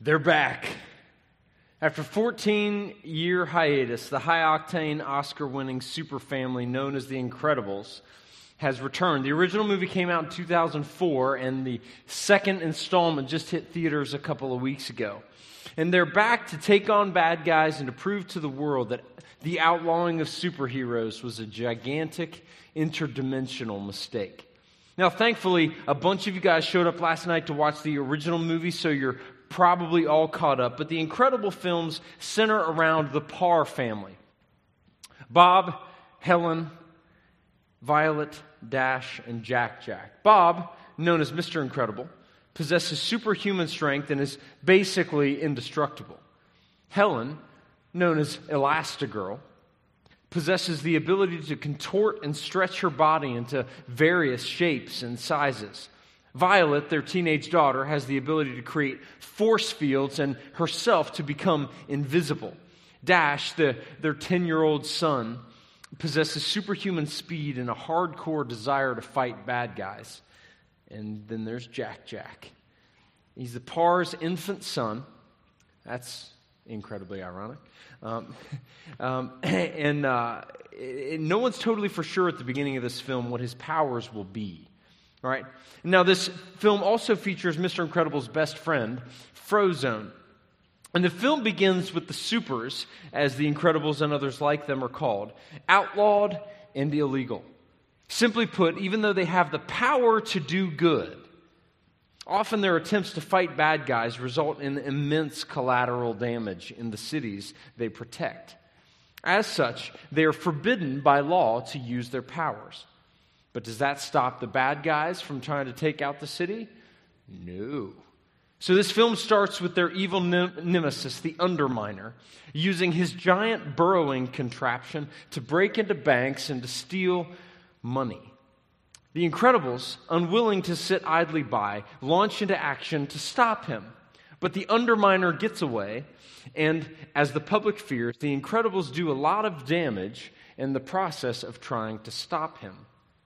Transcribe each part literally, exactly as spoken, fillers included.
They're back. After a fourteen-year hiatus, the high-octane, Oscar-winning super family known as The Incredibles has returned. The original movie came out in two thousand four, and the second installment just hit theaters a couple of weeks ago. And they're back to take on bad guys and to prove to the world that the outlawing of superheroes was a gigantic, interdimensional mistake. Now, thankfully, a bunch of you guys showed up last night to watch the original movie, so you're probably all caught up. But the Incredible films center around the Parr family. Bob, Helen, Violet, Dash, and Jack Jack. Bob, known as Mister Incredible, possesses superhuman strength and is basically indestructible. Helen, known as Elastigirl, possesses the ability to contort and stretch her body into various shapes and sizes. Violet, their teenage daughter, has the ability to create force fields and herself to become invisible. Dash, the, their ten-year-old son, possesses superhuman speed and a hardcore desire to fight bad guys. And then there's Jack Jack. He's the Parr's infant son. That's incredibly ironic. Um, um, and uh, it, no one's totally for sure at the beginning of this film what his powers will be. All right. Now, this film also features Mister Incredible's best friend, Frozone. And the film begins with the Supers, as the Incredibles and others like them are called, outlawed and illegal. Simply put, even though they have the power to do good, often their attempts to fight bad guys result in immense collateral damage in the cities they protect. As such, they are forbidden by law to use their powers. But does that stop the bad guys from trying to take out the city? No. So this film starts with their evil nemesis, the Underminer, using his giant burrowing contraption to break into banks and to steal money. The Incredibles, unwilling to sit idly by, launch into action to stop him. But the Underminer gets away, and as the public fears, the Incredibles do a lot of damage in the process of trying to stop him.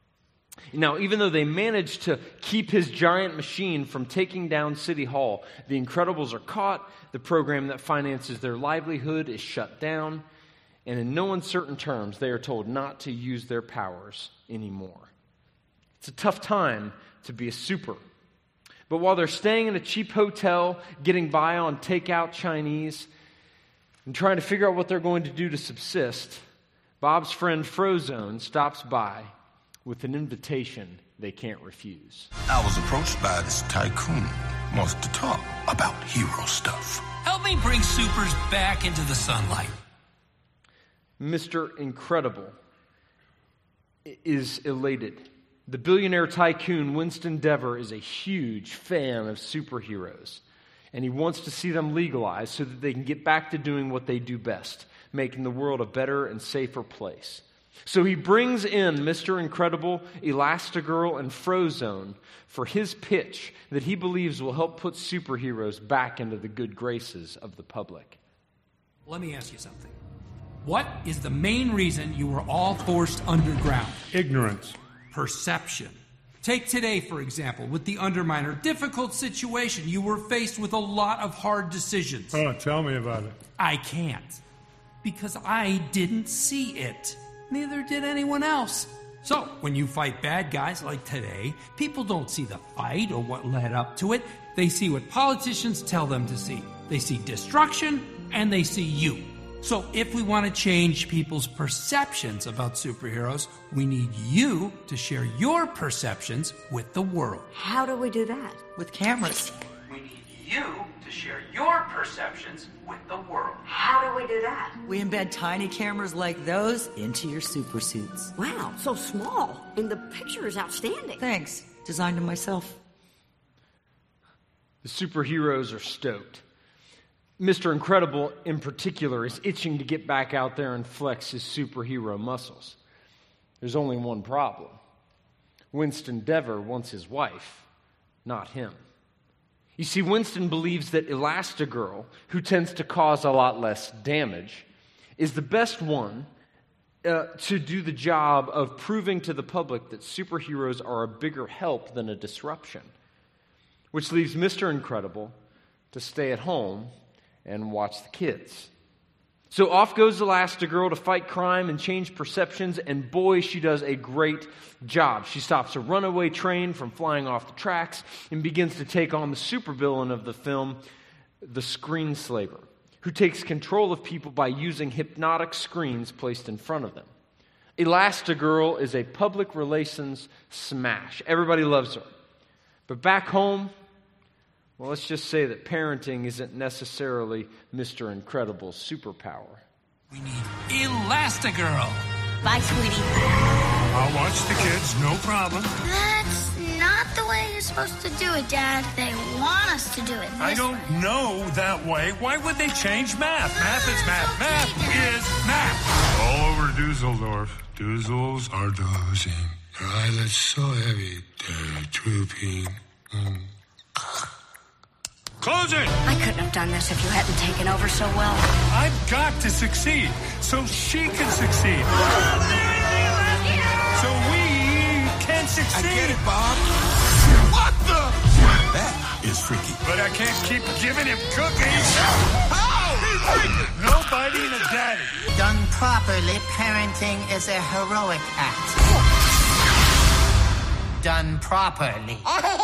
Now, even though they manage to keep his giant machine from taking down City Hall, the Incredibles are caught, the program that finances their livelihood is shut down, and in no uncertain terms, they are told not to use their powers anymore. It's a tough time to be a super. But while they're staying in a cheap hotel, getting by on takeout Chinese, and trying to figure out what they're going to do to subsist, Bob's friend Frozone stops by with an invitation they can't refuse. I was approached by this tycoon, wants to talk about hero stuff. Help me bring supers back into the sunlight. Mister Incredible is elated. The billionaire tycoon Winston Dever is a huge fan of superheroes, and he wants to see them legalized so that they can get back to doing what they do best, making the world a better and safer place. So he brings in Mister Incredible, Elastigirl, and Frozone for his pitch that he believes will help put superheroes back into the good graces of the public. Let me ask you something. What is the main reason you were all forced underground? Ignorance. Perception. Take today, for example, with the Underminer. Difficult situation. You were faced with a lot of hard decisions. Oh, tell me about it. I can't. Because I didn't see it. Neither did anyone else. So, when you fight bad guys like today, people don't see the fight or what led up to it. They see what politicians tell them to see. They see destruction, and they see you. So, if we want to change people's perceptions about superheroes, we need you to share your perceptions with the world. How do we do that? With cameras. We need you to share your perceptions with the world. How do we do that? We embed tiny cameras like those into your super suits. Wow, so small. And the picture is outstanding. Thanks. Designed them myself. The superheroes are stoked. Mister Incredible, in particular, is itching to get back out there and flex his superhero muscles. There's only one problem. Winston Dever wants his wife, not him. You see, Winston believes that Elastigirl, who tends to cause a lot less damage, is the best one uh, to do the job of proving to the public that superheroes are a bigger help than a disruption. Which leaves Mister Incredible to stay at home and watch the kids. So off goes Elastigirl to fight crime and change perceptions, and boy, she does a great job. She stops a runaway train from flying off the tracks and begins to take on the supervillain of the film, the Screenslaver, who takes control of people by using hypnotic screens placed in front of them. Elastigirl is a public relations smash. Everybody loves her. But back home, well, let's just say that parenting isn't necessarily Mister Incredible's superpower. We need Elastigirl. Bye, sweetie. I'll watch the kids, no problem. That's not the way you're supposed to do it, Dad. They want us to do it this I don't way. know that way. Why would they change math? Math is math. Math is math. All over Dusseldorf. Doozles are dozing. Their eyelids so heavy, they're drooping. Mm. Close it! I couldn't have done this if you hadn't taken over so well. I've got to succeed so she can succeed. So we can succeed. I get it, Bob. What the? That is freaky. But I can't keep giving him cookies. Ow! He's freaky! No biting a daddy. Done properly, parenting is a heroic act. Done properly.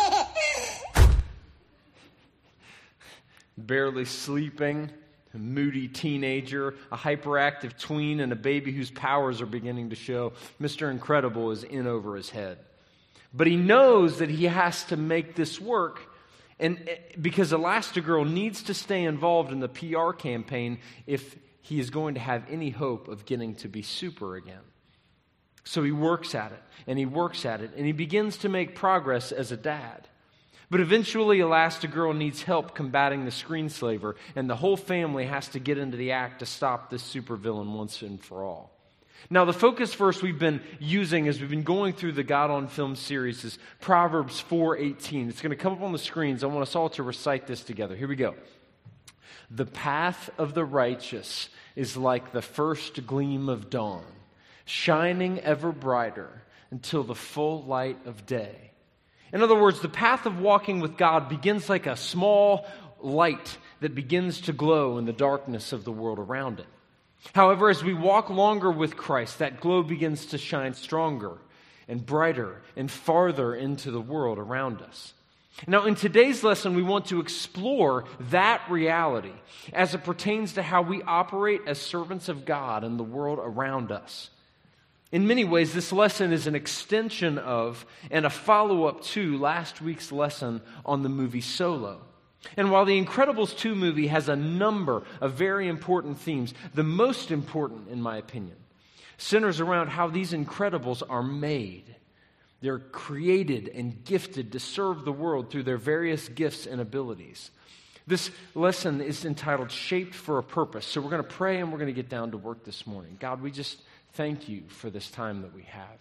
Barely sleeping, a moody teenager, a hyperactive tween, and a baby whose powers are beginning to show, Mister Incredible is in over his head. But he knows that he has to make this work, and because Elastigirl needs to stay involved in the P R campaign if he is going to have any hope of getting to be super again. So he works at it, and he works at it, and he begins to make progress as a dad. But eventually, Elastigirl needs help combating the Screenslaver, and the whole family has to get into the act to stop this supervillain once and for all. Now, the focus verse we've been using as we've been going through the God on Film series is Proverbs four eighteen. It's going to come up on the screens. I want us all to recite this together. Here we go. The path of the righteous is like the first gleam of dawn, shining ever brighter until the full light of day. In other words, the path of walking with God begins like a small light that begins to glow in the darkness of the world around it. However, as we walk longer with Christ, that glow begins to shine stronger and brighter and farther into the world around us. Now, in today's lesson, we want to explore that reality as it pertains to how we operate as servants of God in the world around us. In many ways, this lesson is an extension of and a follow-up to last week's lesson on the movie Solo. And while the Incredibles two movie has a number of very important themes, the most important, in my opinion, centers around how these Incredibles are made. They're created and gifted to serve the world through their various gifts and abilities. This lesson is entitled Shaped for a Purpose. So we're going to pray and we're going to get down to work this morning. God, we just thank you for this time that we have.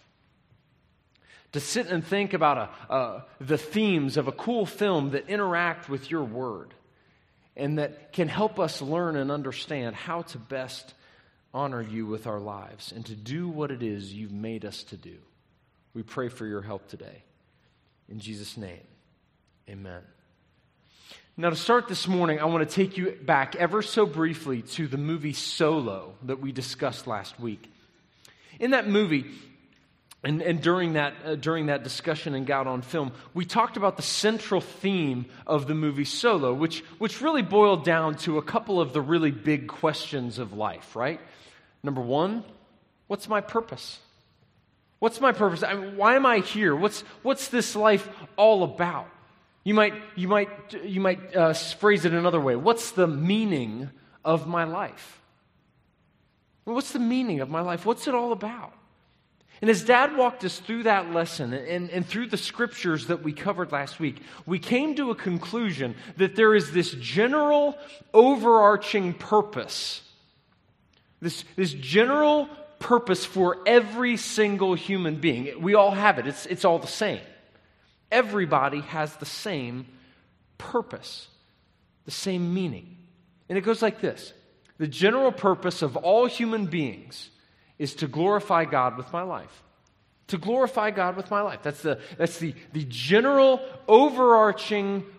To sit and think about a, uh, the themes of a cool film that interact with your word and that can help us learn and understand how to best honor you with our lives and to do what it is you've made us to do. We pray for your help today. In Jesus' name, amen. Now, to start this morning, I want to take you back ever so briefly to the movie Solo that we discussed last week. In that movie, and, and during that uh, during that discussion in God on Film, we talked about the central theme of the movie Solo, which which really boiled down to a couple of the really big questions of life, right? Number one, what's my purpose? What's my purpose? I mean, why am I here? What's what's this life all about? You might you might you might uh, phrase it another way. What's the meaning of my life? What's the meaning of my life? What's it all about? And as Dad walked us through that lesson and, and through the scriptures that we covered last week, we came to a conclusion that there is this general overarching purpose, this, this general purpose for every single human being. We all have it. It's, it's all the same. Everybody has the same purpose, the same meaning. And it goes like this. The general purpose of all human beings is to glorify God with my life. To glorify God with my life. That's the, that's the, the general, overarching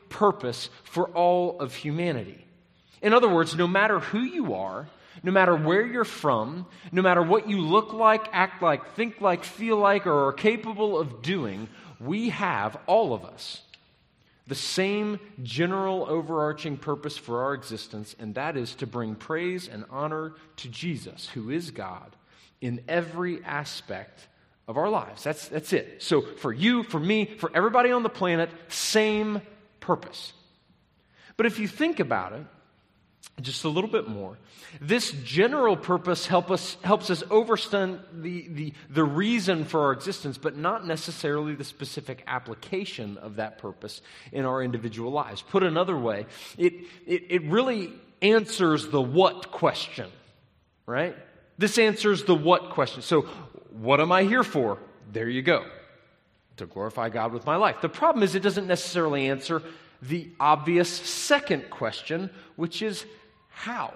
purpose for all of humanity. In other words, no matter who you are, no matter where you're from, no matter what you look like, act like, think like, feel like, or are capable of doing, we have, all of us, the same general overarching purpose for our existence, and that is to bring praise and honor to Jesus, who is God, in every aspect of our lives. That's, that's it. So for you, for me, for everybody on the planet, same purpose. But if you think about it just a little bit more, this general purpose help us, helps us understand the, the, the reason for our existence, but not necessarily the specific application of that purpose in our individual lives. Put another way, it, it, it really answers the what question, right? This answers the what question. So, what am I here for? There you go. To glorify God with my life. The problem is it doesn't necessarily answer the obvious second question, which is how?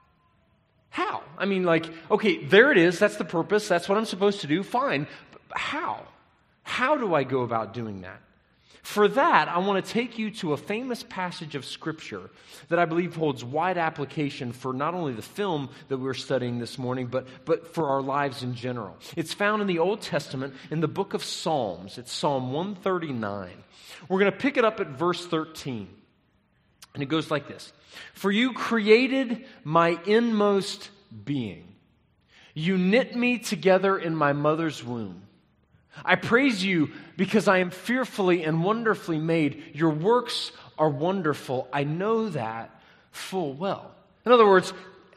How? I mean, like, okay, there it is. That's the purpose. That's what I'm supposed to do. Fine. But how? How do I go about doing that? For that, I want to take you to a famous passage of Scripture that I believe holds wide application for not only the film that we're studying this morning, but, but for our lives in general. It's found in the Old Testament in the book of Psalms. It's Psalm one thirty-nine. We're going to pick it up at verse thirteen. And it goes like this. For you created my inmost being. You knit me together in my mother's womb. I praise you because I am fearfully and wonderfully made. Your works are wonderful. I know that full well. In other words,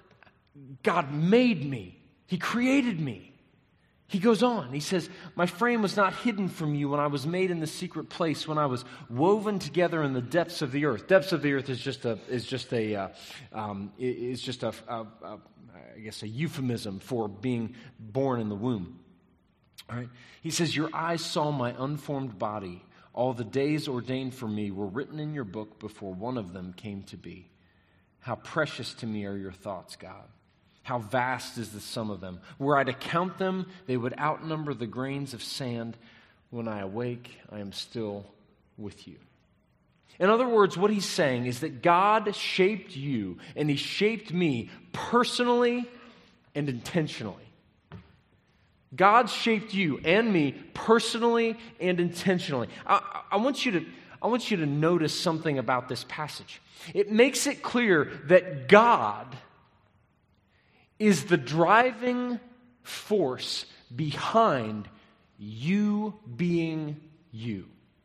God made me. He created me. He goes on. He says, my frame was not hidden from you when I was made in the secret place, when I was woven together in the depths of the earth. Depths of the earth is just a is just a uh, um, is just a, a, a I guess a euphemism for being born in the womb. All right. He says, your eyes saw my unformed body. All the days ordained for me were written in your book before one of them came to be. How precious to me are your thoughts, God. How vast is the sum of them. Were I to count them, they would outnumber the grains of sand. When I awake, I am still with you. In other words, what he's saying is that God shaped you and he shaped me personally and intentionally. God shaped you and me personally and intentionally. I, I want you to, I want you to notice something about this passage. It makes it clear that God is the driving force behind you being you.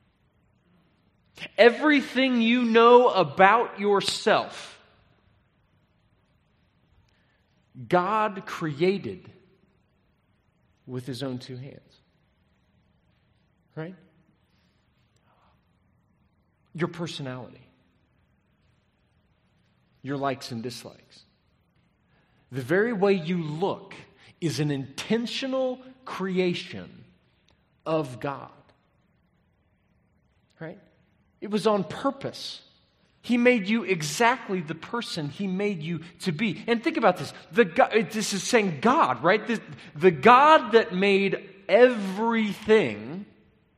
Everything you know about yourself, God created with his own two hands. Right? Your personality, your likes and dislikes. The very way you look is an intentional creation of God. Right? It was on purpose. He made you exactly the person he made you to be. And think about this. The God, this is saying God, right? The, the God that made everything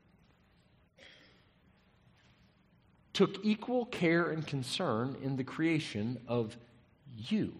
took equal care and concern in the creation of you.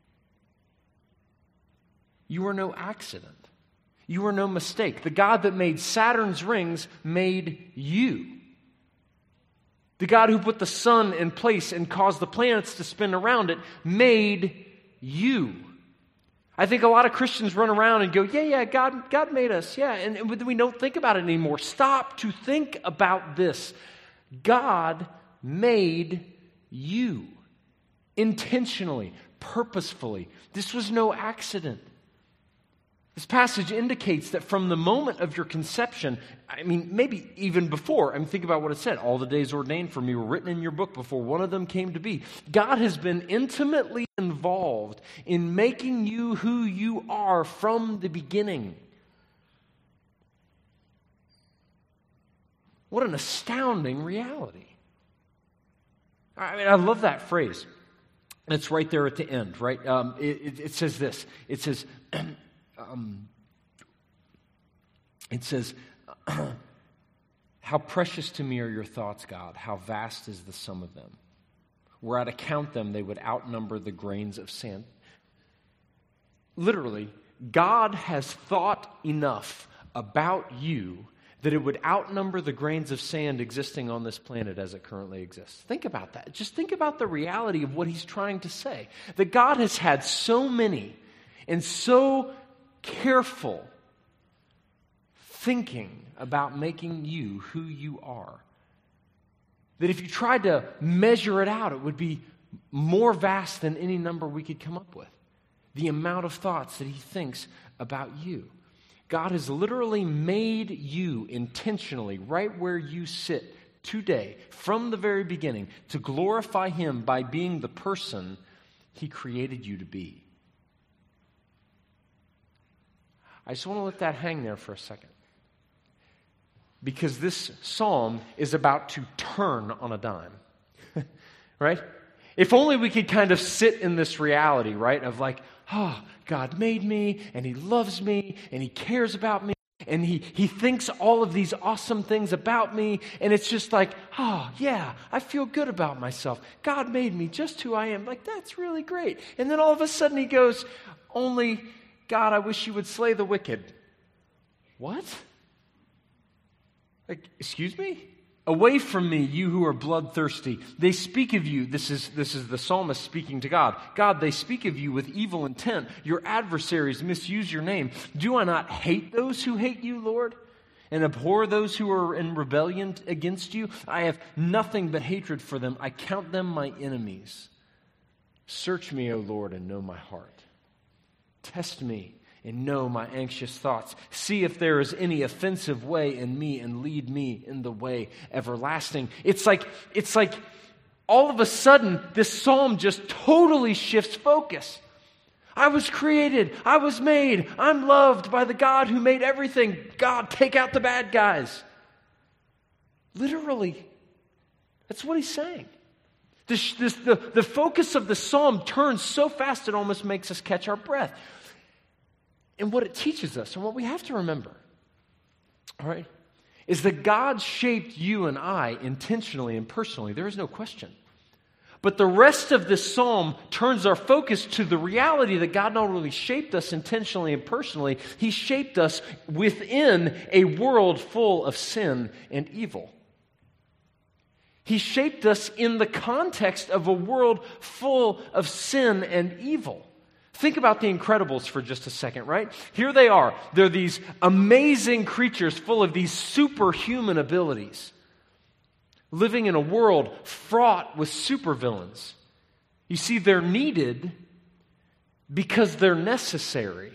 You were no accident. You were no mistake. The God that made Saturn's rings made you. The God who put the sun in place and caused the planets to spin around it made you. I think a lot of Christians run around and go, yeah, yeah, God, God made us, yeah, and, and we don't think about it anymore. Stop to think about this. God made you intentionally, purposefully. This was no accident. This passage indicates that from the moment of your conception, I mean, maybe even before, I mean, think about what it said. All the days ordained for me were written in your book before one of them came to be. God has been intimately involved in making you who you are from the beginning. What an astounding reality. I mean, I love that phrase. It's right there at the end, right? Um, it, it, it says this. It says... Um, it says, How precious to me are your thoughts, God. How vast is the sum of them. Were I to count them, they would outnumber the grains of sand. Literally, God has thought enough about you that it would outnumber the grains of sand existing on this planet as it currently exists. Think about that. Just think about the reality of what he's trying to say. That God has had so many and so careful thinking about making you who you are, that if you tried to measure it out, it would be more vast than any number we could come up with. The amount of thoughts that he thinks about you. God has literally made you intentionally right where you sit today, from the very beginning, to glorify him by being the person he created you to be. I just want to let that hang there for a second. Because this psalm is about to turn on a dime. Right? If only we could kind of sit in this reality, right? Of like, oh, God made me, and he loves me, and he cares about me, and he, he thinks all of these awesome things about me, and it's just like, oh, yeah, I feel good about myself. God made me just who I am. Like, that's really great. And then all of a sudden he goes, only, God, I wish you would slay the wicked. What? Like, excuse me? Away from me, you who are bloodthirsty. They speak of you. This is, this is the psalmist speaking to God. God, they speak of you with evil intent. Your adversaries misuse your name. Do I not hate those who hate you, Lord? And abhor those who are in rebellion against you? I have nothing but hatred for them. I count them my enemies. Search me, O Lord, and know my heart. Test me and know my anxious thoughts. See if there is any offensive way in me, and lead me in the way everlasting. It's like, it's like all of a sudden this psalm just totally shifts focus. I was created. I was made. I'm loved by the God who made everything. God, take out the bad guys. Literally, that's what he's saying. This, this, the, the focus of the psalm turns so fast it almost makes us catch our breath. And what it teaches us, and what we have to remember, all right, is that God shaped you and I intentionally and personally. There is no question. But the rest of this psalm turns our focus to the reality that God not only shaped us intentionally and personally, he shaped us within a world full of sin and evil. He shaped us in the context of a world full of sin and evil. Think about the Incredibles for just a second, right? Here they are. They're these amazing creatures full of these superhuman abilities, living in a world fraught with supervillains. You see, they're needed because they're necessary.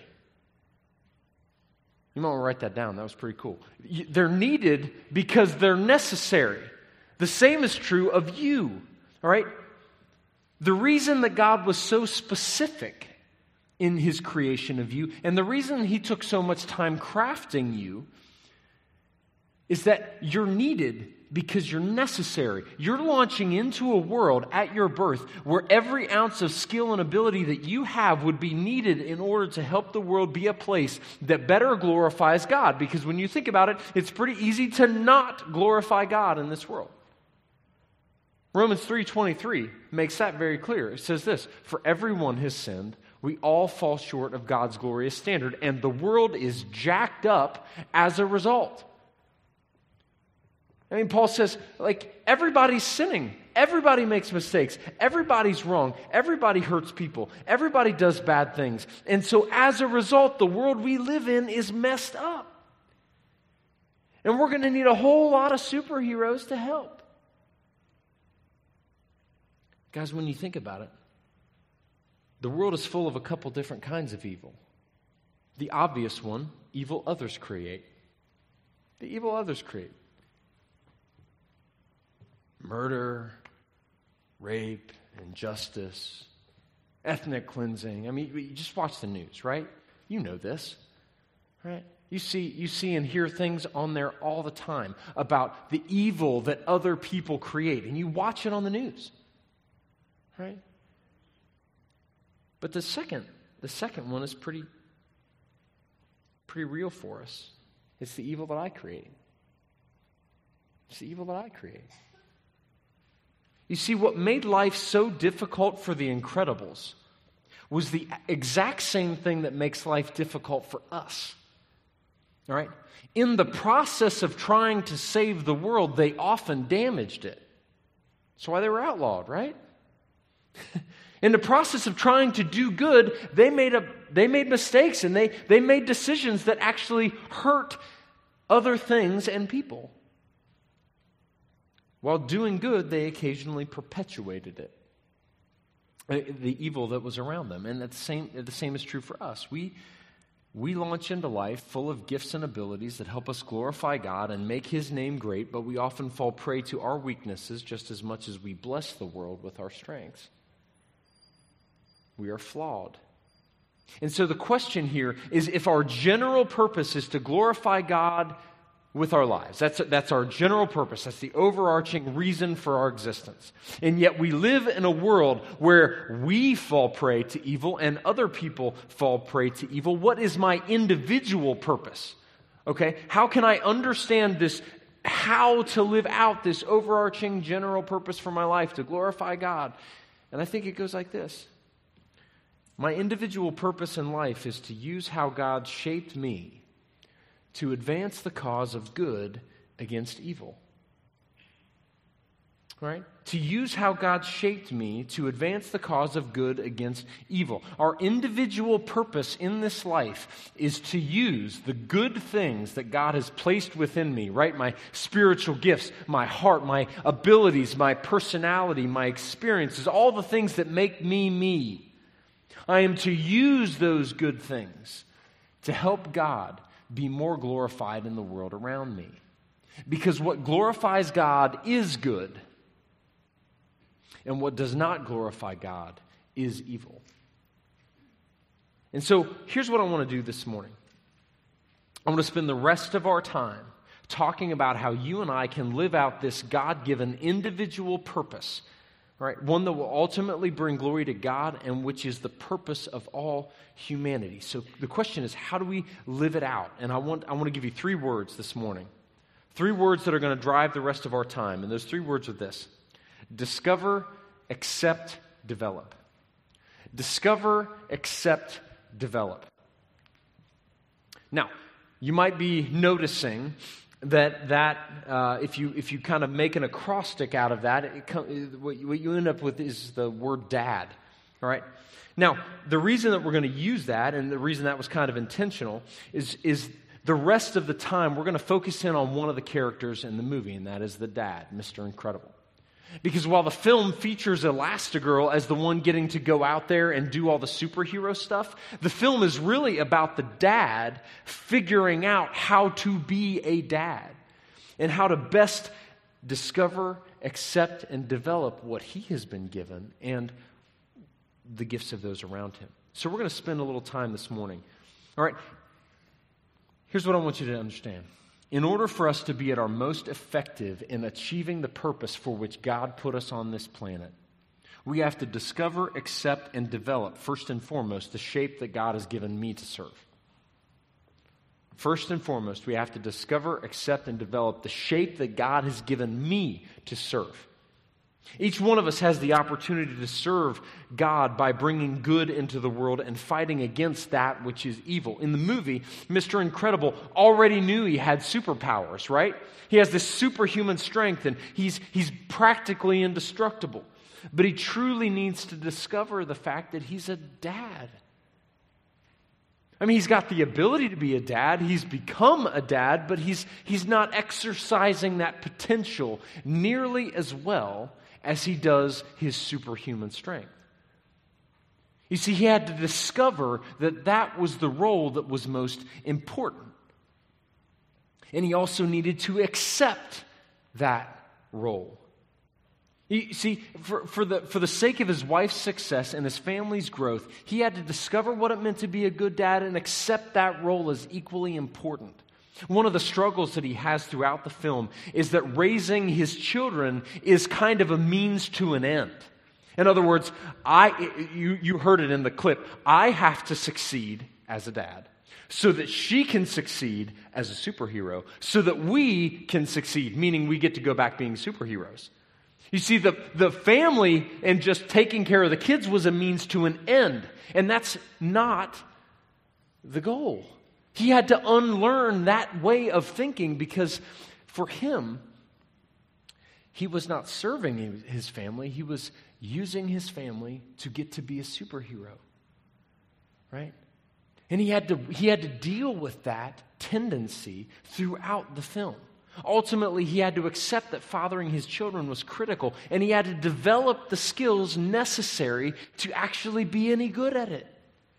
You might want to write that down. That was pretty cool. They're needed because they're necessary. The same is true of you, all right? The reason that God was so specific in his creation of you, and the reason he took so much time crafting you, is that you're needed because you're necessary. You're launching into a world at your birth where every ounce of skill and ability that you have would be needed in order to help the world be a place that better glorifies God. Because when you think about it, it's pretty easy to not glorify God in this world. Romans three twenty-three makes that very clear. It says this, for everyone has sinned. We all fall short of God's glorious standard, and the world is jacked up as a result. I mean, Paul says, like, everybody's sinning. Everybody makes mistakes. Everybody's wrong. Everybody hurts people. Everybody does bad things. And so as a result, the world we live in is messed up. And we're going to need a whole lot of superheroes to help. Guys, when you think about it, the world is full of a couple different kinds of evil. The obvious one, evil others create. The evil others create. Murder, rape, injustice, ethnic cleansing. I mean, you just watch the news, right? You know this, right? You see, you see and hear things on there all the time about the evil that other people create, and you watch it on the news, right? But the second, the second one is pretty, pretty real for us. It's the evil that I create. It's the evil that I create. You see, what made life so difficult for the Incredibles was the exact same thing that makes life difficult for us. All right? In the process of trying to save the world, they often damaged it. That's why they were outlawed, right? In the process of trying to do good, they made a, they made mistakes and they, they made decisions that actually hurt other things and people. While doing good, they occasionally perpetuated it. The evil that was around them. And the same, the same is true for us. We, we launch into life full of gifts and abilities that help us glorify God and make His name great, but we often fall prey to our weaknesses just as much as we bless the world with our strengths. We are flawed. And so the question here is, if our general purpose is to glorify God with our lives. That's, that's our general purpose. That's the overarching reason for our existence. And yet we live in a world where we fall prey to evil and other people fall prey to evil. What is my individual purpose? Okay, how can I understand this, how to live out this overarching general purpose for my life, to glorify God? And I think it goes like this. My individual purpose in life is to use how God shaped me to advance the cause of good against evil. Right? To use how God shaped me to advance the cause of good against evil. Our individual purpose in this life is to use the good things that God has placed within me, right? My spiritual gifts, my heart, my abilities, my personality, my experiences, all the things that make me me. I am to use those good things to help God be more glorified in the world around me. Because what glorifies God is good, and what does not glorify God is evil. And so here's what I want to do this morning. I want to spend the rest of our time talking about how you and I can live out this God-given individual purpose, right? One that will ultimately bring glory to God and which is the purpose of all humanity. So the question is, how do we live it out? And I want, I want to give you three words this morning. Three words that are going to drive the rest of our time. And those three words are this: discover, accept, develop. Discover, accept, develop. Now, you might be noticing that that uh, if you if you kind of make an acrostic out of that, it com- what, you, what you end up with is the word dad. All right. Now, the reason that we're going to use that, and the reason that was kind of intentional, is is the rest of the time we're going to focus in on one of the characters in the movie, and that is the dad, Mister Incredible. Because while the film features Elastigirl as the one getting to go out there and do all the superhero stuff, the film is really about the dad figuring out how to be a dad and how to best discover, accept, and develop what he has been given and the gifts of those around him. So we're going to spend a little time this morning. All right, here's what I want you to understand. In order for us to be at our most effective in achieving the purpose for which God put us on this planet, we have to discover, accept, and develop, first and foremost, the shape that God has given me to serve. First and foremost, we have to discover, accept, and develop the shape that God has given me to serve. Each one of us has the opportunity to serve God by bringing good into the world and fighting against that which is evil. In the movie, Mister Incredible already knew he had superpowers, right? He has this superhuman strength and he's, he's practically indestructible. But he truly needs to discover the fact that he's a dad. I mean, he's got the ability to be a dad. He's become a dad, but he's, he's not exercising that potential nearly as well as he does his superhuman strength. You see, he had to discover that that was the role that was most important. And he also needed to accept that role. You see, for, for, the, for the sake of his wife's success and his family's growth, he had to discover what it meant to be a good dad and accept that role as equally important. One of the struggles that he has throughout the film is that raising his children is kind of a means to an end. In other words, I you, you heard it in the clip, I have to succeed as a dad. so that she can succeed as a superhero, so that we can succeed, meaning we get to go back being superheroes. You see, the, the family and just taking care of the kids was a means to an end, and that's not the goal. He had to unlearn that way of thinking because for him, he was not serving his family, he was using his family to get to be a superhero, right? And he had to he had to deal with that tendency throughout the film. Ultimately, he had to accept that fathering his children was critical, and he had to develop the skills necessary to actually be any good at it.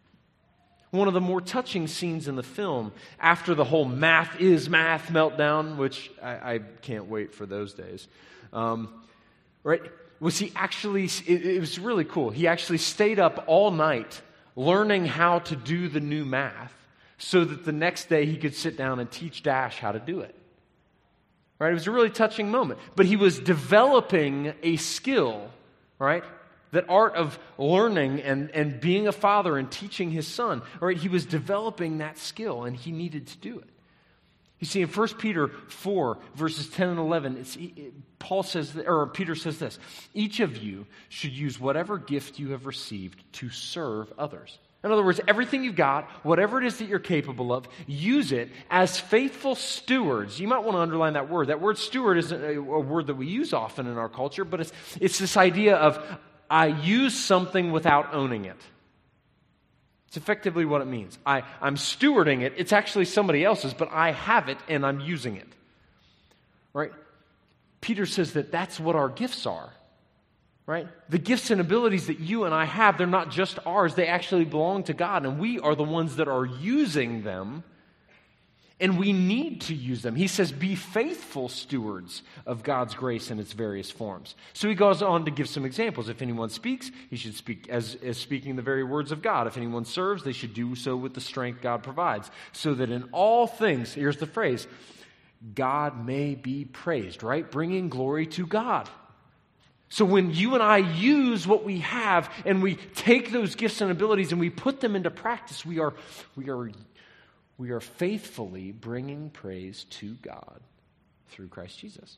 One of the more touching scenes in the film, after the whole math is math meltdown, which I, I can't wait for those days, um, right, was he actually, it, it was really cool. He actually stayed up all night learning how to do the new math so that the next day he could sit down and teach Dash how to do it. Right? It was a really touching moment. But he was developing a skill, right? That art of learning and, and being a father and teaching his son. Right? He was developing that skill, and he needed to do it. You see, in First Peter four, verses ten and eleven, it's, it, Paul says, or Peter says this, each of you should use whatever gift you have received to serve others. In other words, everything you've got, whatever it is that you're capable of, use it as faithful stewards. You might want to underline that word. That word steward isn't a, a word that we use often in our culture, but it's, it's this idea of I use something without owning it. It's effectively what it means. I, I'm stewarding it. It's actually somebody else's, but I have it and I'm using it. Right? Peter says that that's what our gifts are. Right? The gifts and abilities that you and I have, they're not just ours. They actually belong to God, and we are the ones that are using them, and we need to use them. He says, be faithful stewards of God's grace in its various forms. So he goes on to give some examples. If anyone speaks, he should speak as, as speaking the very words of God. If anyone serves, they should do so with the strength God provides, so that in all things, here's the phrase, God may be praised, right? Bringing glory to God. So when you and I use what we have and we take those gifts and abilities and we put them into practice, we are, we are, we are faithfully bringing praise to God through Christ Jesus.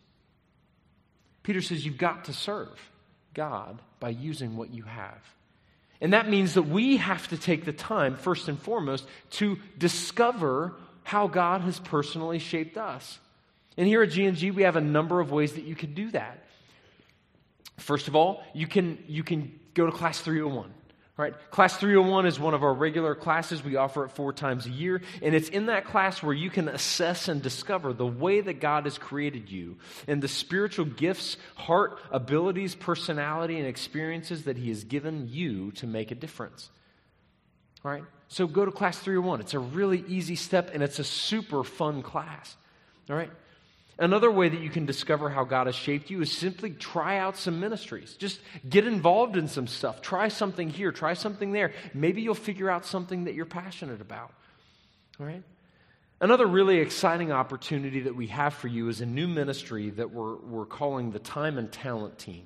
Peter says you've got to serve God by using what you have. And that means that we have to take the time, first and foremost, to discover how God has personally shaped us. And here at G and G, we have a number of ways that you can do that. First of all, you can you can go to Class three oh one. Right? Class three oh one is one of our regular classes. We offer it four times a year. And it's in that class where you can assess and discover the way that God has created you and the spiritual gifts, heart, abilities, personality, and experiences that He has given you to make a difference. All right? So go to Class three oh one. It's a really easy step, and it's a super fun class. All right? Another way that you can discover how God has shaped you is simply try out some ministries. Just get involved in some stuff. Try something here. Try something there. Maybe you'll figure out something that you're passionate about. All right? Another really exciting opportunity that we have for you is a new ministry that we're, we're calling the Time and Talent Team.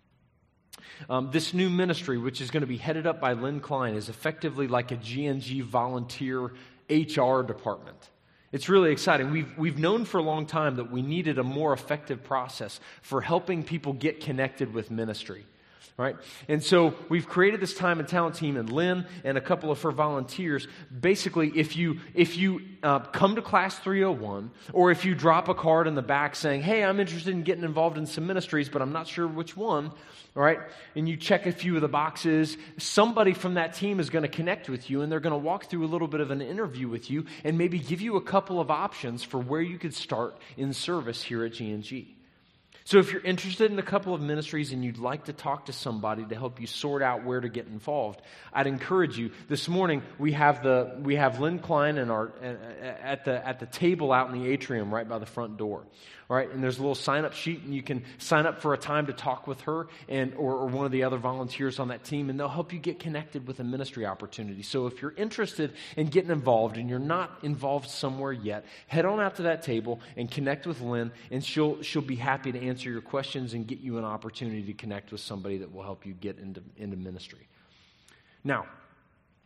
Um, this new ministry, which is going to be headed up by Lynn Klein, is effectively like a G and G volunteer H R department. It's really exciting. We've, we've known for a long time that we needed a more effective process for helping people get connected with ministry. Right? And so we've created this Time and Talent Team, and Lynn and a couple of her volunteers, basically if you if you uh, come to Class three oh one, or if you drop a card in the back saying, hey, I'm interested in getting involved in some ministries, but I'm not sure which one, all right, and you check a few of the boxes, somebody from that team is going to connect with you, and they're going to walk through a little bit of an interview with you and maybe give you a couple of options for where you could start in service here at G and G. So if you're interested in a couple of ministries and you'd like to talk to somebody to help you sort out where to get involved, I'd encourage you. This morning we have the we have Lynn Klein in our at the at the table out in the atrium right by the front door. All right, and there's a little sign-up sheet, and you can sign up for a time to talk with her and or, or one of the other volunteers on that team, and they'll help you get connected with a ministry opportunity. So if you're interested in getting involved and you're not involved somewhere yet, head on out to that table and connect with Lynn, and she'll she'll be happy to answer your questions and get you an opportunity to connect with somebody that will help you get into, into ministry. Now,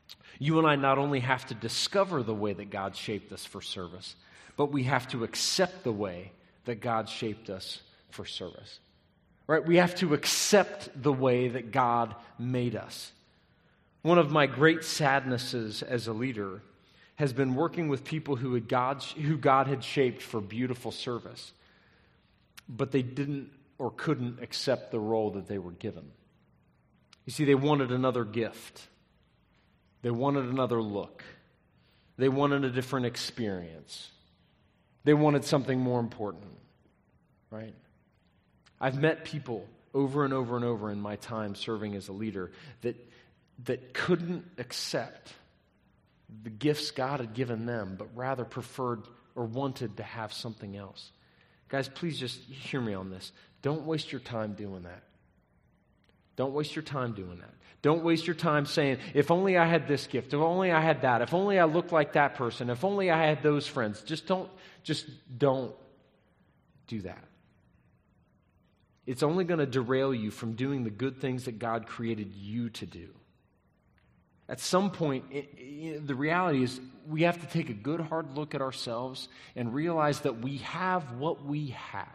You and I not only have to discover the way that God shaped us for service, but we have to accept the way that God shaped us for service. Right? We have to accept the way that God made us. One of my great sadnesses as a leader has been working with people who had God, who God had shaped for beautiful service, but they didn't or couldn't accept the role that they were given. You see, they wanted another gift. They wanted another look. They wanted a different experience. They wanted something more important, right? I've met people over and over and over in my time serving as a leader that, that couldn't accept the gifts God had given them, but rather preferred or wanted to have something else. Guys, please just hear me on this. Don't waste your time doing that. Don't waste your time doing that. Don't waste your time saying, if only I had this gift, if only I had that, if only I looked like that person, if only I had those friends. Just don't, just don't do that. It's only going to derail you from doing the good things that God created you to do. At some point, it, it, the reality is we have to take a good hard look at ourselves and realize that we have what we have.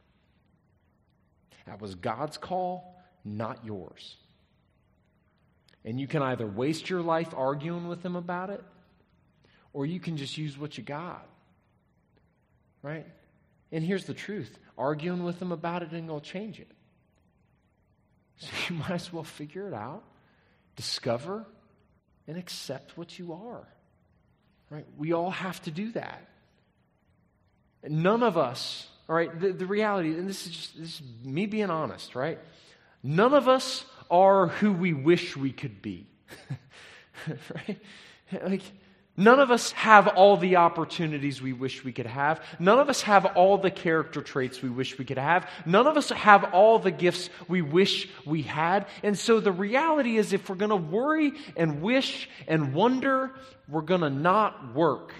That was God's call, not yours. And you can either waste your life arguing with him about it, or you can just use what you got. Right? And here's the truth. Arguing with him about it ain't going to change it. So you might as well figure it out, discover, and accept what you are. Right? We all have to do that. And none of us, all right, the, the reality, and this is just this is me being honest, right? None of us are who we wish we could be. Right? Like, none of us have all the opportunities we wish we could have. None of us have all the character traits we wish we could have. None of us have all the gifts we wish we had. And so the reality is, if we're going to worry and wish and wonder, we're going to not work.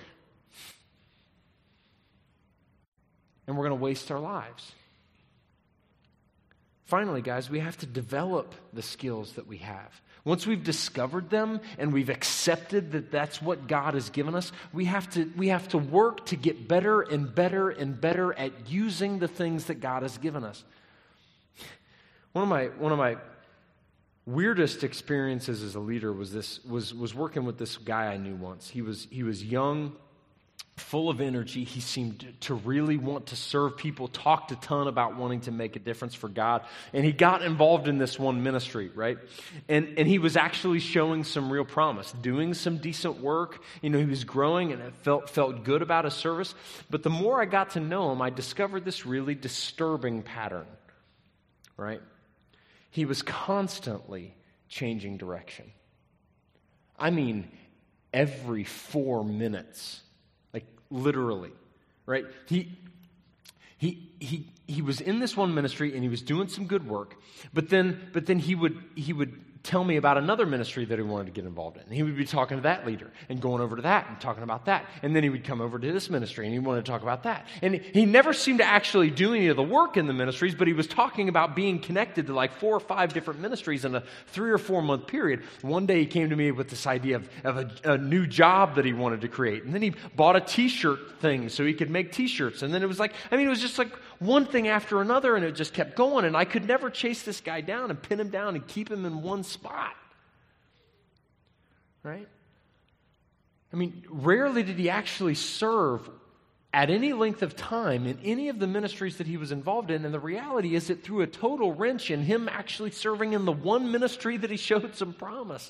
And we're going to waste our lives. Finally, guys, we have to develop the skills that we have. Once we've discovered them and we've accepted that that's what God has given us, we have to we have to work to get better and better and better at using the things that God has given us. One of my one of my weirdest experiences as a leader was this was was working with this guy I knew once. He was he was young, full of energy. He seemed to really want to serve people, talked a ton about wanting to make a difference for God. And he got involved in this one ministry, right? And and he was actually showing some real promise, doing some decent work. You know, he was growing and it felt, felt good about his service. But the more I got to know him, I discovered this really disturbing pattern, right? He was constantly changing direction. I mean, every four minutes. Literally, right? He he he he was in this one ministry and he was doing some good work, but then but then he would he would tell me about another ministry that he wanted to get involved in. And he would be talking to that leader and going over to that and talking about that. And then he would come over to this ministry and he wanted to talk about that. And he never seemed to actually do any of the work in the ministries, but he was talking about being connected to like four or five different ministries in a three or four month period. One day he came to me with this idea of, of a, a new job that he wanted to create. And then he bought a t-shirt thing so he could make t-shirts. And then it was like, I mean, it was just like one thing after another, and it just kept going. And I could never chase this guy down and pin him down and keep him in one spot. Right? I mean, rarely did he actually serve at any length of time in any of the ministries that he was involved in. And the reality is it threw a total wrench in him actually serving in the one ministry that he showed some promise.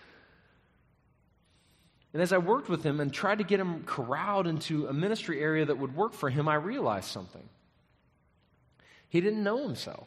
And as I worked with him and tried to get him corralled into a ministry area that would work for him, I realized something. He didn't know himself.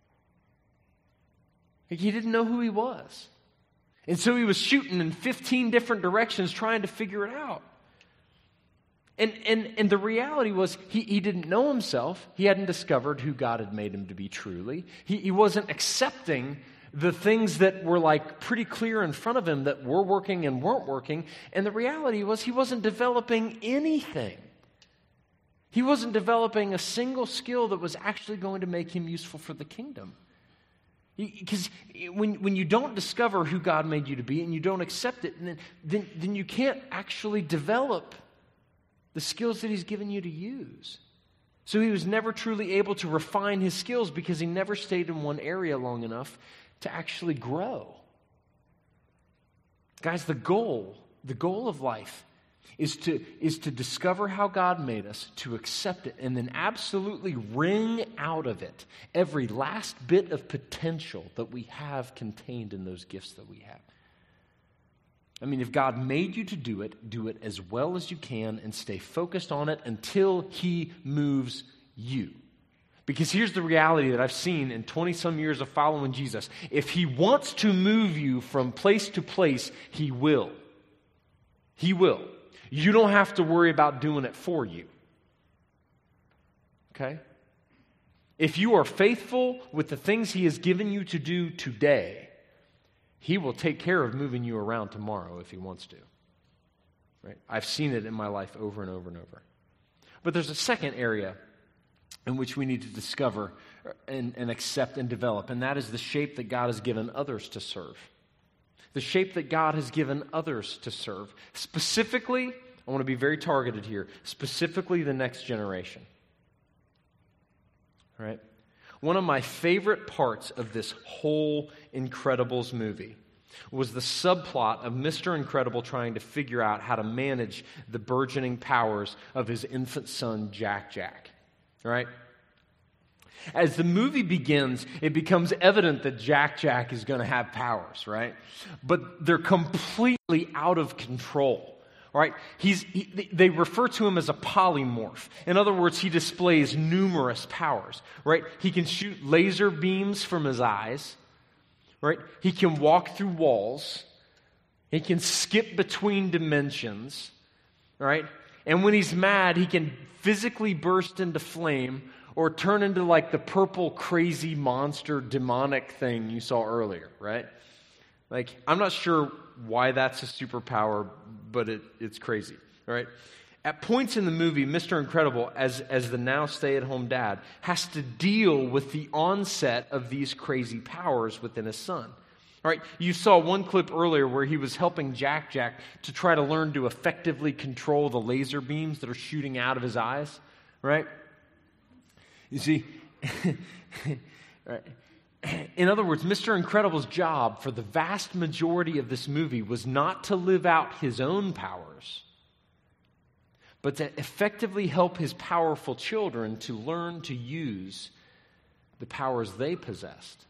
He didn't know who he was. And so he was shooting in fifteen different directions trying to figure it out. And and and the reality was he, he didn't know himself. He hadn't discovered who God had made him to be truly. He, he wasn't accepting the things that were like pretty clear in front of him that were working and weren't working. And the reality was he wasn't developing anything. He wasn't developing a single skill that was actually going to make him useful for the kingdom. Because when, when you don't discover who God made you to be and you don't accept it, then, then, then you can't actually develop the skills that he's given you to use. So he was never truly able to refine his skills because he never stayed in one area long enough to actually grow. Guys, the goal, the goal of life is to, is to discover how God made us, to accept it, and then absolutely wring out of it every last bit of potential that we have contained in those gifts that we have. I mean, if God made you to do it, do it as well as you can and stay focused on it until he moves you. Because here's the reality that I've seen in twenty-some years of following Jesus. If he wants to move you from place to place, he will. He will. You don't have to worry about doing it for you. Okay? If you are faithful with the things he has given you to do today, he will take care of moving you around tomorrow if he wants to. Right? I've seen it in my life over and over and over. But there's a second area in which we need to discover and, and accept and develop, and that is the shape that God has given others to serve. The shape that God has given others to serve. Specifically, I want to be very targeted here, specifically the next generation. All right? One of my favorite parts of this whole Incredibles movie was the subplot of Mister Incredible trying to figure out how to manage the burgeoning powers of his infant son, Jack Jack. All right? As the movie begins, it becomes evident that Jack Jack is going to have powers, right? But they're completely out of control. Right? He's, he, they refer to him as a polymorph. In other words, he displays numerous powers. Right? He can shoot laser beams from his eyes. Right? He can walk through walls. He can skip between dimensions. Right? And when he's mad, he can physically burst into flame or turn into like the purple crazy monster demonic thing you saw earlier. Right? Like, I'm not sure why that's a superpower, but it, it's crazy, all right? At points in the movie, Mister Incredible, as, as the now stay-at-home dad, has to deal with the onset of these crazy powers within his son. All right, you saw one clip earlier where he was helping Jack Jack to try to learn to effectively control the laser beams that are shooting out of his eyes, right? You see, right? In other words, Mister Incredible's job for the vast majority of this movie was not to live out his own powers, but to effectively help his powerful children to learn to use the powers they possessed.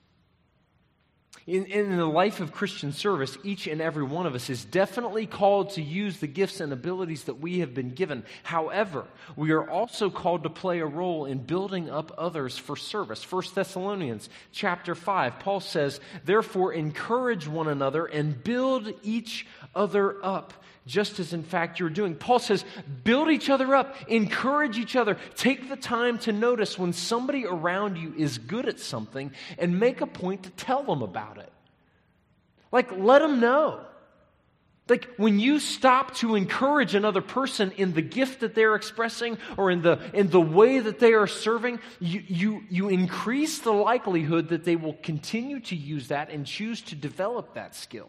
In, in the life of Christian service, each and every one of us is definitely called to use the gifts and abilities that we have been given. However, we are also called to play a role in building up others for service. First Thessalonians chapter five, Paul says, "Therefore encourage one another and build each other up, just as in fact you're doing." Paul says, build each other up, encourage each other. Take the time to notice when somebody around you is good at something and make a point to tell them about it. Like, let them know. Like, when you stop to encourage another person in the gift that they're expressing or in the in the way that they are serving, you, you, you increase the likelihood that they will continue to use that and choose to develop that skill.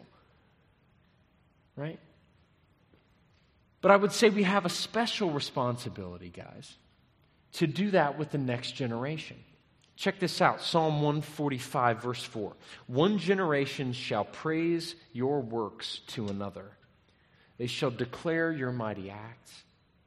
Right? But I would say we have a special responsibility, guys, to do that with the next generation. Check this out, Psalm one forty-five, verse four. "One generation shall praise your works to another. They shall declare your mighty acts."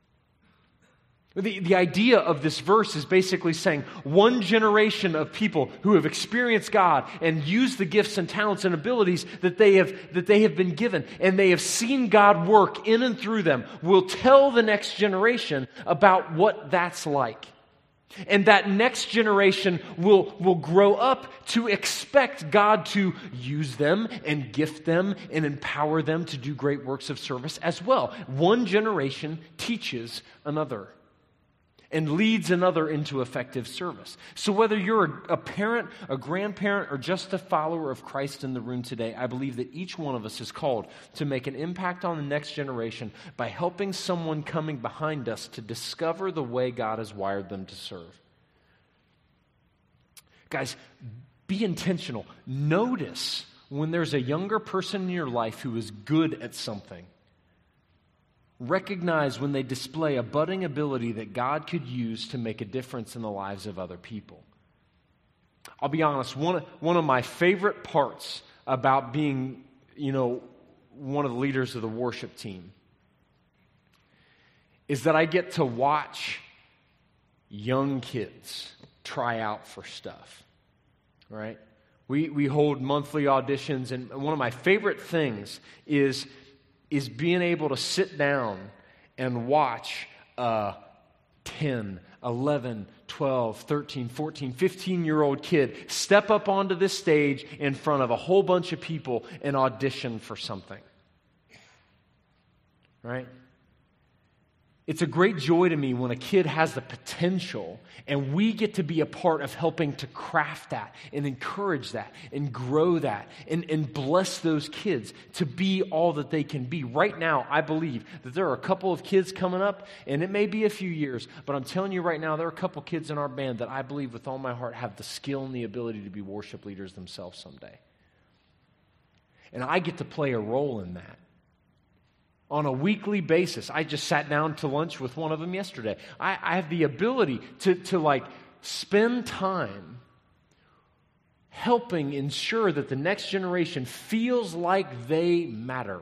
The, the idea of this verse is basically saying one generation of people who have experienced God and used the gifts and talents and abilities that they have that they have been given, and they have seen God work in and through them, will tell the next generation about what that's like. And that next generation will, will grow up to expect God to use them and gift them and empower them to do great works of service as well. One generation teaches another and leads another into effective service. So whether you're a, a parent, a grandparent, or just a follower of Christ in the room today, I believe that each one of us is called to make an impact on the next generation by helping someone coming behind us to discover the way God has wired them to serve. Guys, Be intentional. Notice when there's a younger person in your life who is good at something. Recognize when they display a budding ability that God could use to make a difference in the lives of other people. I'll be honest, one of, one of my favorite parts about being, you know, one of the leaders of the worship team is that I get to watch young kids try out for stuff, right? We we hold monthly auditions, and one of my favorite things is, is being able to sit down and watch a ten, eleven, twelve, thirteen, fourteen, fifteen-year-old kid step up onto this stage in front of a whole bunch of people and audition for something, right? It's a great joy to me when a kid has the potential and we get to be a part of helping to craft that and encourage that and grow that and, and bless those kids to be all that they can be. Right now, I believe that there are a couple of kids coming up, and it may be a few years, but I'm telling you right now, there are a couple kids in our band that I believe with all my heart have the skill and the ability to be worship leaders themselves someday. And I get to play a role in that. On a weekly basis. I just sat down to lunch with one of them yesterday. I, I have the ability to, to like spend time helping ensure that the next generation feels like they matter.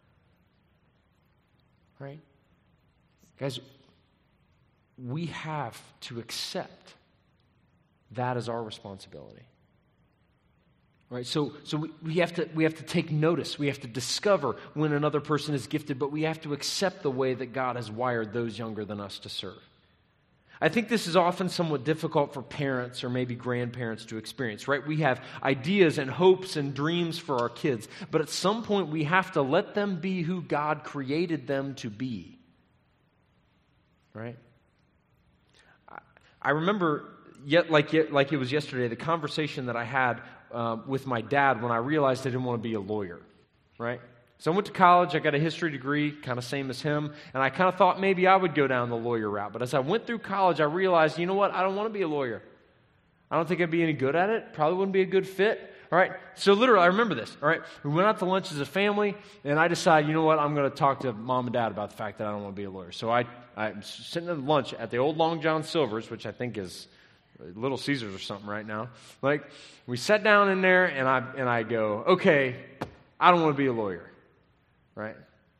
Right? Guys, we have to accept that as our responsibility. Right, so so we, we have to we have to take notice. We have to discover when another person is gifted, but we have to accept the way that God has wired those younger than us to serve. I think this is often somewhat difficult for parents or maybe grandparents to experience, right? We have ideas and hopes and dreams for our kids, but at some point we have to let them be who God created them to be. Right? I, I remember yet like like it was yesterday the conversation that I had Uh, with my dad when I realized I didn't want to be a lawyer, right? So I went to college, I got a history degree, kind of same as him, and I kind of thought maybe I would go down the lawyer route. But as I went through college, I realized, you know what, I don't want to be a lawyer. I don't think I'd be any good at it, probably wouldn't be a good fit, all right? So literally, I remember this, all right? We went out to lunch as a family, and I decided, you know what, I'm going to talk to mom and dad about the fact that I don't want to be a lawyer. So I, I'm sitting at lunch at the old Long John Silver's, which I think is Little Caesars or something right now. Like, we sat down in there, and I and I go, okay, I don't want to be a lawyer, right?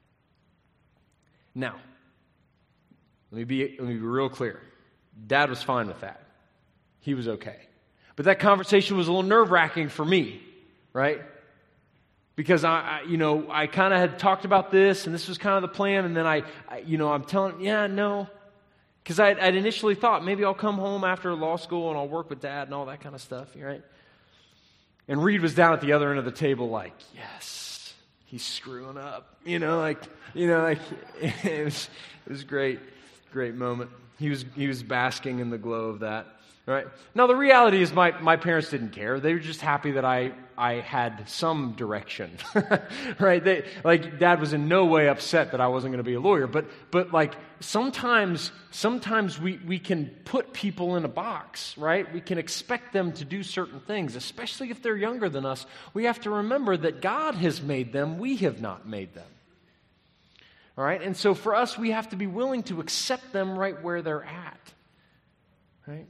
Now, let me be let me be real clear. Dad was fine with that. He was okay. But that conversation was a little nerve-wracking for me, right? Because I, I you know, I kind of had talked about this, and this was kind of the plan, and then I, I you know, I'm telling, yeah, no. Because I'd, I'd initially thought, maybe I'll come home after law school and I'll work with Dad and all that kind of stuff, right? And Reed was down at the other end of the table like, yes, he's screwing up. You know, like, you know, like, it was, it was great, great moment. He was, he was basking in the glow of that, right? Now, the reality is my, my parents didn't care. They were just happy that I, I had some direction, right? They, like, Dad was in no way upset that I wasn't going to be a lawyer, but, but like, sometimes, sometimes we, we can put people in a box, right? We can expect them to do certain things, especially if they're younger than us. We have to remember that God has made them, we have not made them. All right? And so for us, we have to be willing to accept them right where they're at, right?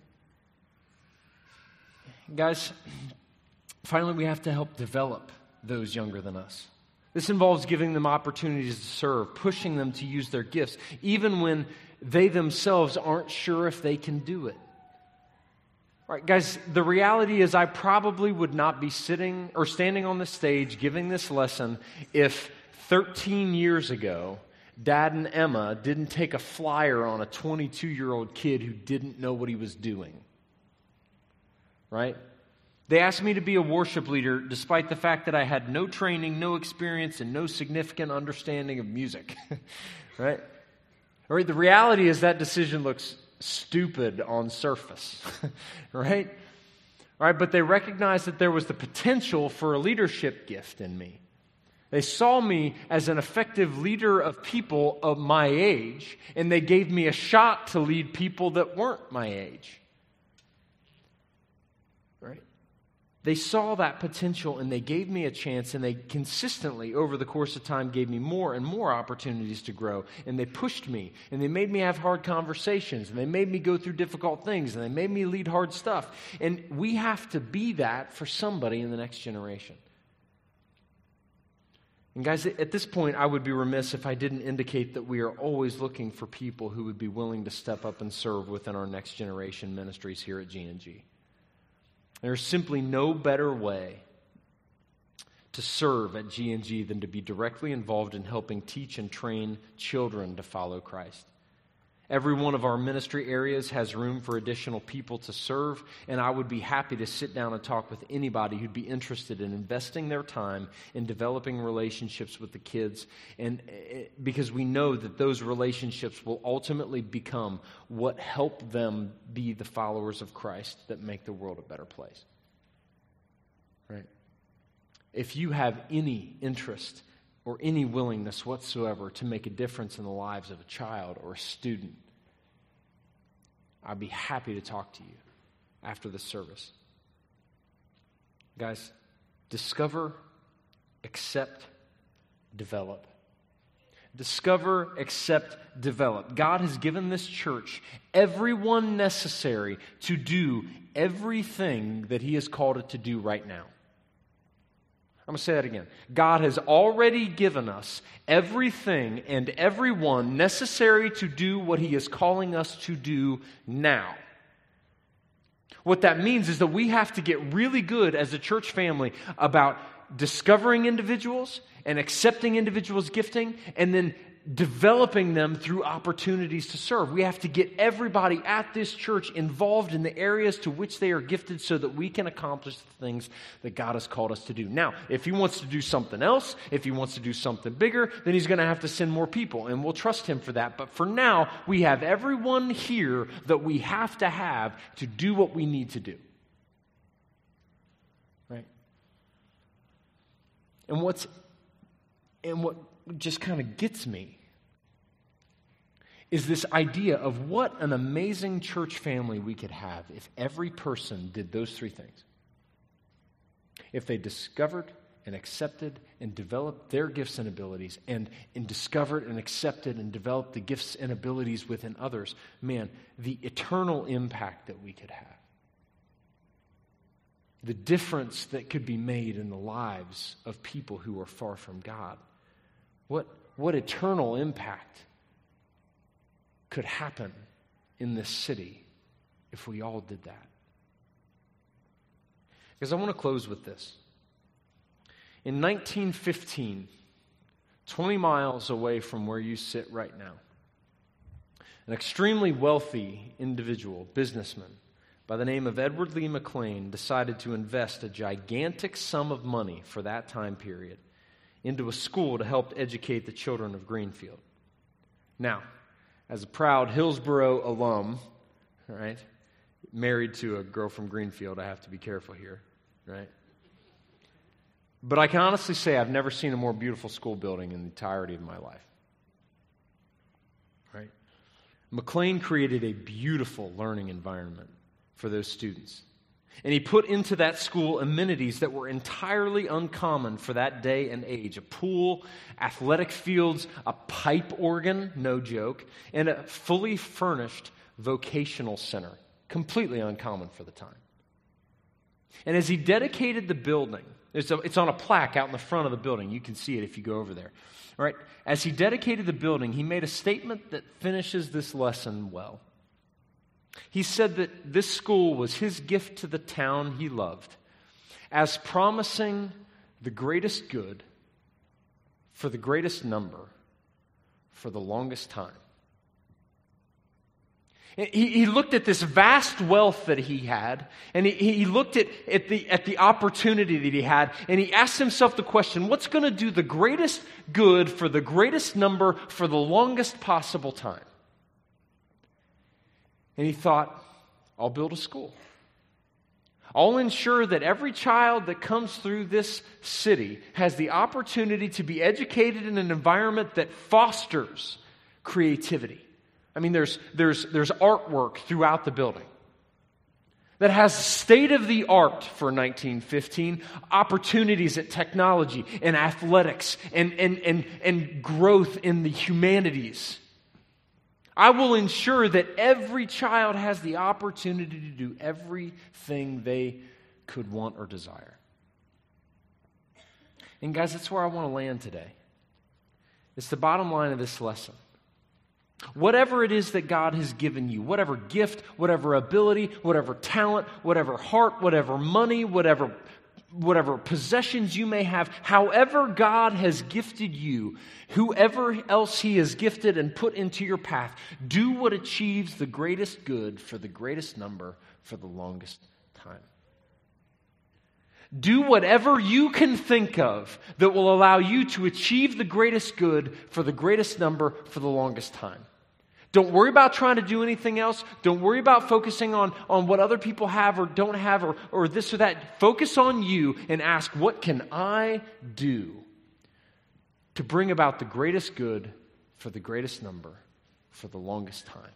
Guys, finally, we have to help develop those younger than us. This involves giving them opportunities to serve, pushing them to use their gifts, even when they themselves aren't sure if they can do it. All right, guys, the reality is I probably would not be sitting or standing on the stage giving this lesson if thirteen years ago, Dad and Emma didn't take a flyer on a twenty-two-year-old kid who didn't know what he was doing. Right? They asked me to be a worship leader despite the fact that I had no training, no experience, and no significant understanding of music. Right? All right? The reality is that decision looks stupid on surface. Right? All right? But they recognized that there was the potential for a leadership gift in me. They saw me as an effective leader of people of my age, and they gave me a shot to lead people that weren't my age. Right? They saw that potential and they gave me a chance, and they consistently, over the course of time, gave me more and more opportunities to grow. And they pushed me, and they made me have hard conversations, and they made me go through difficult things, and they made me lead hard stuff. And we have to be that for somebody in the next generation. And guys, at this point, I would be remiss if I didn't indicate that we are always looking for people who would be willing to step up and serve within our next generation ministries here at G and G. There's simply no better way to serve at G and G than to be directly involved in helping teach and train children to follow Christ. Every one of our ministry areas has room for additional people to serve, and I would be happy to sit down and talk with anybody who'd be interested in investing their time in developing relationships with the kids, and because we know that those relationships will ultimately become what help them be the followers of Christ that make the world a better place. Right? If you have any interest or any willingness whatsoever to make a difference in the lives of a child or a student, I'd be happy to talk to you after the service. Guys, discover, accept, develop. Discover, accept, develop. God has given this church everyone necessary to do everything that He has called it to do right now. I'm going to say that again. God has already given us everything and everyone necessary to do what He is calling us to do now. What that means is that we have to get really good as a church family about discovering individuals and accepting individuals' gifting and then developing them through opportunities to serve. We have to get everybody at this church involved in the areas to which they are gifted so that we can accomplish the things that God has called us to do. Now, if He wants to do something else, if He wants to do something bigger, then He's going to have to send more people, and we'll trust Him for that. But for now, we have everyone here that we have to have to do what we need to do. Right? And what's and what just kind of gets me is this idea of what an amazing church family we could have if every person did those three things. If they discovered and accepted and developed their gifts and abilities and, and discovered and accepted and developed the gifts and abilities within others, man, the eternal impact that we could have. The difference that could be made in the lives of people who are far from God. What, what eternal impact could happen in this city if we all did that? Because I want to close with this. In nineteen fifteen, twenty miles away from where you sit right now, an extremely wealthy individual, businessman, by the name of Edward Lee McLean decided to invest a gigantic sum of money for that time period into a school to help educate the children of Greenfield. Now, as a proud Hillsboro alum, right, married to a girl from Greenfield, I have to be careful here, right? But I can honestly say I've never seen a more beautiful school building in the entirety of my life. Right? McLean created a beautiful learning environment for those students. And he put into that school amenities that were entirely uncommon for that day and age. A pool, athletic fields, a pipe organ, no joke, and a fully furnished vocational center. Completely uncommon for the time. And as he dedicated the building, it's, a, it's on a plaque out in the front of the building. You can see it if you go over there. All right? As he dedicated the building, he made a statement that finishes this lesson well. He said that this school was his gift to the town he loved, as promising the greatest good for the greatest number for the longest time. He, he looked at this vast wealth that he had, and he, he looked at, at, the, at the opportunity that he had, and he asked himself the question, what's going to do the greatest good for the greatest number for the longest possible time? And he thought, I'll build a school. I'll ensure that every child that comes through this city has the opportunity to be educated in an environment that fosters creativity. I mean, there's, there's, there's artwork throughout the building. that has state-of-the-art for nineteen fifteen opportunities at technology and athletics and, and, and, and growth in the humanities. I will ensure that every child has the opportunity to do everything they could want or desire. And guys, that's where I want to land today. It's the bottom line of this lesson. Whatever it is that God has given you, whatever gift, whatever ability, whatever talent, whatever heart, whatever money, whatever, whatever possessions you may have, however God has gifted you, whoever else He has gifted and put into your path, do what achieves the greatest good for the greatest number for the longest time. Do whatever you can think of that will allow you to achieve the greatest good for the greatest number for the longest time. Don't worry about trying to do anything else. Don't worry about focusing on, on what other people have or don't have or, or this or that. Focus on you and ask, what can I do to bring about the greatest good for the greatest number for the longest time?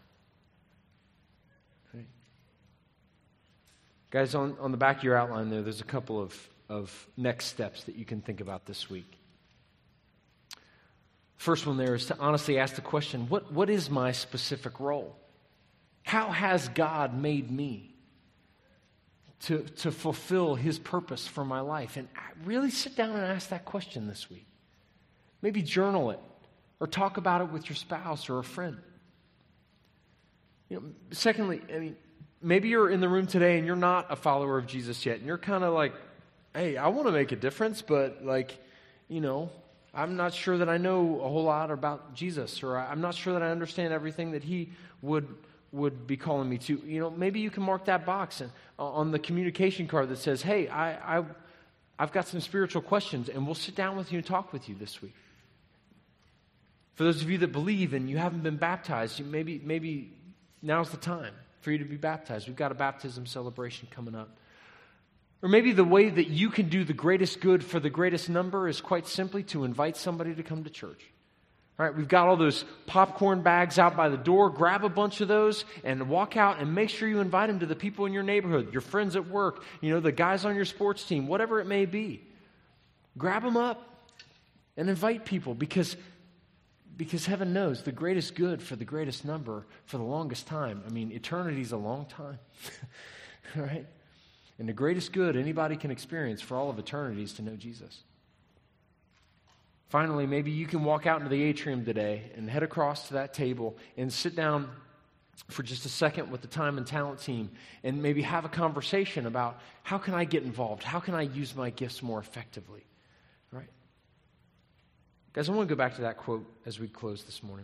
Guys, on, on the back of your outline there, there's a couple of, of next steps that you can think about this week. First one there is to honestly ask the question, what, what is my specific role? How has God made me to, to fulfill His purpose for my life? And really sit down and ask that question this week. Maybe journal it or talk about it with your spouse or a friend. You know, secondly, I mean, maybe you're in the room today and you're not a follower of Jesus yet, and you're kind of like, hey, I want to make a difference, but like, you know, I'm not sure that I know a whole lot about Jesus, or I'm not sure that I understand everything that He would would be calling me to. You know, maybe you can mark that box and, uh, on the communication card that says, hey, I, I, I've got some spiritual questions, and we'll sit down with you and talk with you this week. For those of you that believe and you haven't been baptized, you maybe maybe now's the time for you to be baptized. We've got a baptism celebration coming up. Or maybe the way that you can do the greatest good for the greatest number is quite simply to invite somebody to come to church. All right, we've got all those popcorn bags out by the door. Grab a bunch of those and walk out and make sure you invite them to the people in your neighborhood, your friends at work, you know, the guys on your sports team, whatever it may be. Grab them up and invite people because Because heaven knows the greatest good for the greatest number for the longest time. I mean, eternity is a long time, right? And the greatest good anybody can experience for all of eternity is to know Jesus. Finally, maybe you can walk out into the atrium today and head across to that table and sit down for just a second with the time and talent team and maybe have a conversation about how can I get involved? How can I use my gifts more effectively? Right? Guys, I want to go back to that quote as we close this morning.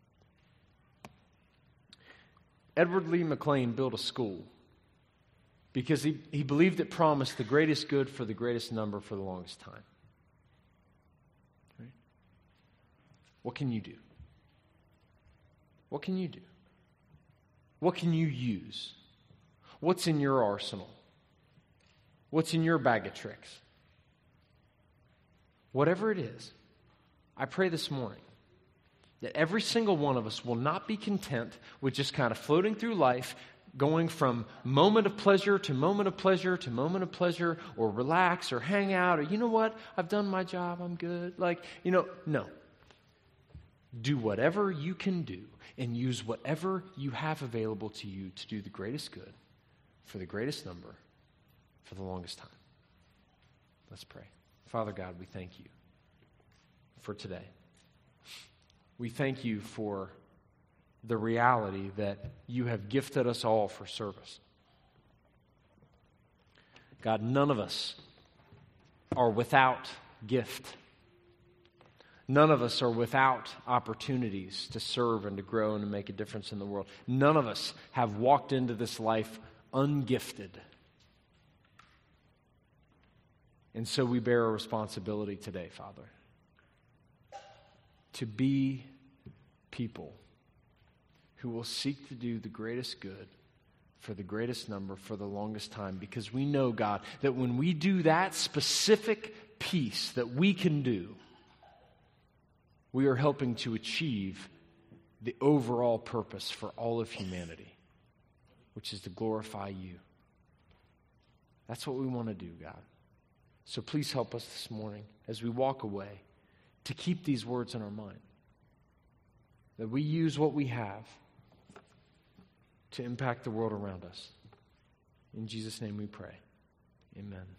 Edward Lee McLean built a school because he, he believed it promised the greatest good for the greatest number for the longest time. Right? What can you do? What can you do? What can you use? What's in your arsenal? What's in your bag of tricks? Whatever it is, I pray this morning that every single one of us will not be content with just kind of floating through life, going from moment of pleasure to moment of pleasure to moment of pleasure, or relax or hang out, or you know what, I've done my job, I'm good. Like, you know, no. Do whatever you can do and use whatever you have available to you to do the greatest good for the greatest number for the longest time. Let's pray. Father God, we thank you for today. We thank you for the reality that you have gifted us all for service. God, none of us are without gift. None of us are without opportunities to serve and to grow and to make a difference in the world. None of us have walked into this life ungifted. And so we bear a responsibility today, Father, to be people who will seek to do the greatest good for the greatest number for the longest time, because we know, God, that when we do that specific piece that we can do, we are helping to achieve the overall purpose for all of humanity, which is to glorify you. That's what we want to do, God. So please help us this morning as we walk away to keep these words in our mind. That we use what we have to impact the world around us. In Jesus' name we pray. Amen.